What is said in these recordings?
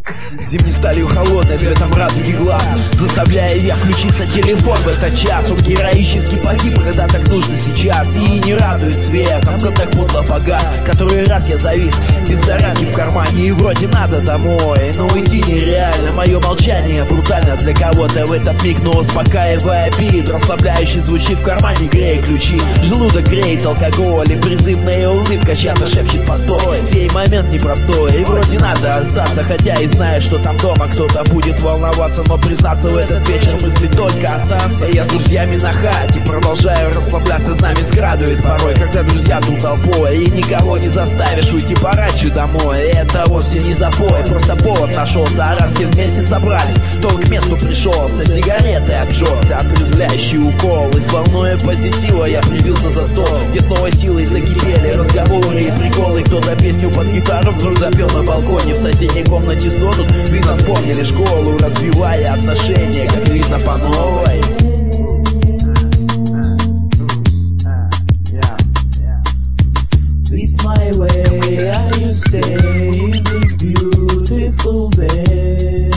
Зимней сталью холодной, цветом радуги глаз, заставляя я включиться телефон в этот час. Он героически погиб, когда так нужно сейчас. И не радует светом, когда так подло погас. Который раз я завис, без зарядки в кармане. И вроде надо домой, но уйти нереально. Мое молчание брутально для кого-то в этот миг, но успокаивая бит, расслабляющий звучит в кармане, грея ключи. Желудок греет алкоголь, и призывная улыбка чья-то шепчет постой. Сей момент непростой, и вроде надо остаться, хотя и знаю, что там дома кто-то будет волноваться. Но признаться, в этот вечер мысли только о танце. Я с друзьями на хате, продолжаю расслабляться. Знаменск радует порой, когда друзья тут толпой, и никого не заставишь уйти пораньше домой. И это вовсе не запой, просто повод нашелся. А раз все вместе собрались, то к месту пришелся. Сигаретой обжегся, отрезвляющий укол. И с волной позитива я прибился за стол, где снова силой закипели разговоры и приколы. Кто-то песню под гитару вдруг запел на балконе. В соседней комнате стонут, видно, вспомнили школу, развивая отношения, как видно, по новой. This my way, are you stay in this beautiful day?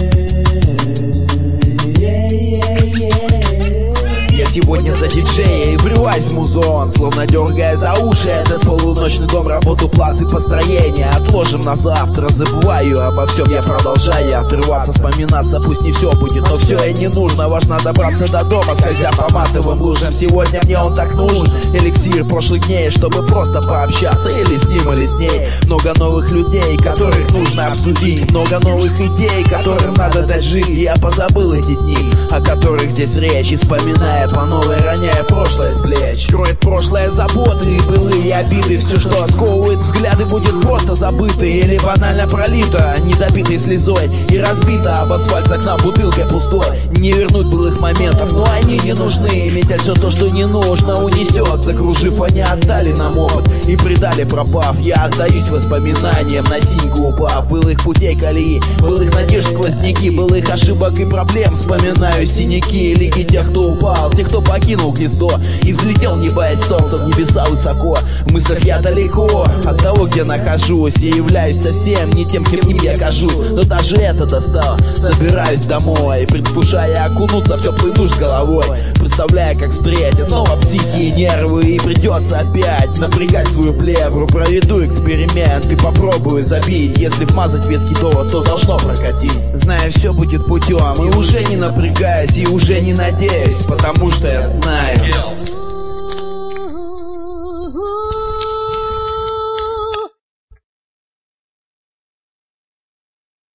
Я сегодня за диджея и врываюсь в музон, словно дергая за уши этот полуночный дом, работу, плац и построение. Отложим на завтра, забываю обо всем. Я продолжаю отрываться, вспоминаться, пусть не все будет, но все и не нужно. Важно добраться до дома, скользя по матовым лужам. Сегодня мне он так нужен, эликсир прошлых дней, чтобы просто пообщаться или с ним, или с ней. Много новых людей, которых нужно обсудить, много новых идей, которым надо дать жить. Я позабыл эти дни, о которых здесь речь, и вспоминая по новой, роняя прошлое с плеч. Кроет прошлое заботы и былые обиды. Все, что сковывает взгляды, будет просто забыто или банально пролито недобитой слезой и разбито об асфальт за окна бутылкой пустой. Не вернуть былых моментов, но они не нужны, ведь все то, что не нужно, унесет. Закружив, они отдали нам опыт и предали, пропав. Я отдаюсь воспоминаниям, на синьку упав. Былых путей колеи, былых надежд сквозняки, былых ошибок и проблем. Вспоминаю синяки, лики тех, кто упал, тех, кто покинул гнездо и взлетел, не боясь солнца, в небеса высоко. В мыслях я далеко от того, где нахожусь, и являюсь совсем не тем, кем я кажусь. Но даже это достало. Собираюсь домой, предвкушая окунуться в теплый душ с головой, представляя, как встретят снова психи и нервы, и придется опять напрягать свою плевру. Проведу эксперимент и попробую забить. Если вмазать веский довод, то должно прокатить. Зная, все будет путем, и уже не напрягаюсь, и уже не надеюсь, потому что я знаю.